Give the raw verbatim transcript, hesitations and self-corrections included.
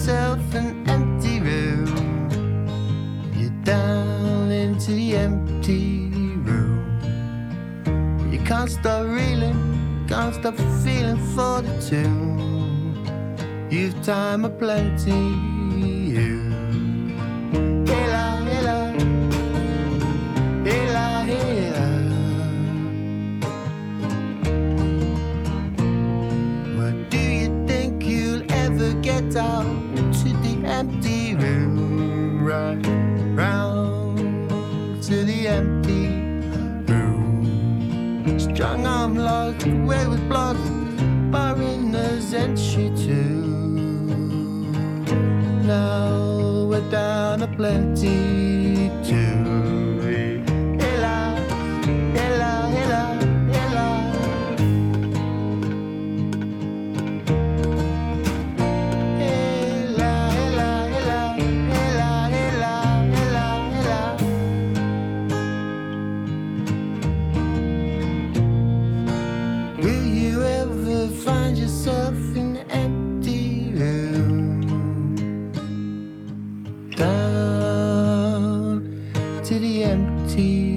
yourself an empty room. You're down into the empty room. You can't stop reeling, can't stop feeling for the tune. You've time aplenty, you. Hela, hela, hela, hela. What do you think you'll ever get out to the empty room? Right round to the empty room. Strung arm locked away with blood, barring us entry too. Now we're down a plenty too. Hela, hela, hela, hela. Hela, hela, hela, hela, hela, hela, hela. Will you ever find yourself in an empty room? Down to the empty